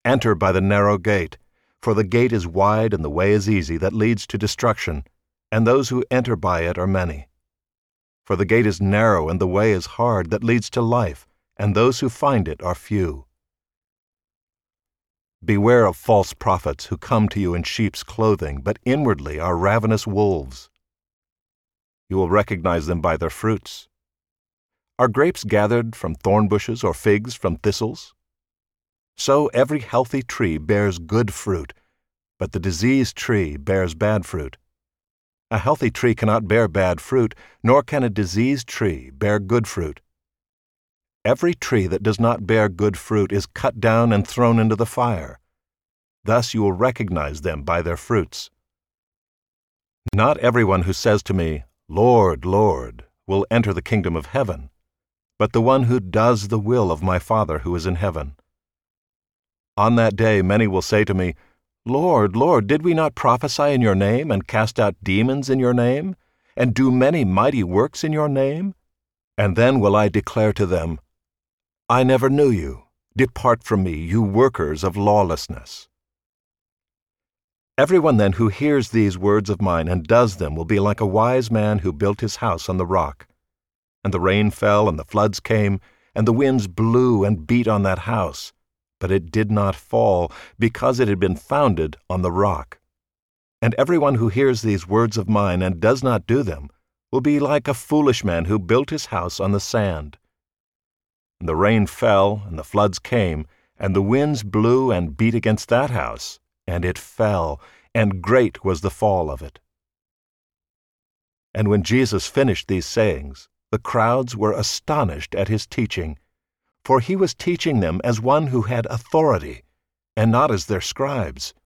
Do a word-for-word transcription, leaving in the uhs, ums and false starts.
Enter by the narrow gate, for the gate is wide and the way is easy that leads to destruction, and those who enter by it are many. For the gate is narrow and the way is hard that leads to life, and those who find it are few. Beware of false prophets who come to you in sheep's clothing, but inwardly are ravenous wolves. You will recognize them by their fruits. Are grapes gathered from thorn bushes or figs from thistles? So every healthy tree bears good fruit, but the diseased tree bears bad fruit. A healthy tree cannot bear bad fruit, nor can a diseased tree bear good fruit. Every tree that does not bear good fruit is cut down and thrown into the fire. Thus you will recognize them by their fruits. Not everyone who says to me, Lord, Lord, will enter the kingdom of heaven, but the one who does the will of my Father who is in heaven. On that day many will say to me, Lord, Lord, did we not prophesy in your name, and cast out demons in your name, and do many mighty works in your name? And then will I declare to them, I never knew you. Depart from me, you workers of lawlessness. Everyone then who hears these words of mine and does them will be like a wise man who built his house on the rock. And the rain fell, and the floods came, and the winds blew and beat on that house, but it did not fall, because it had been founded on the rock. And everyone who hears these words of mine and does not do them will be like a foolish man who built his house on the sand. And the rain fell, and the floods came, and the winds blew and beat against that house, and it fell, and great was the fall of it. And when Jesus finished these sayings, the crowds were astonished at his teaching, for he was teaching them as one who had authority, and not as their scribes.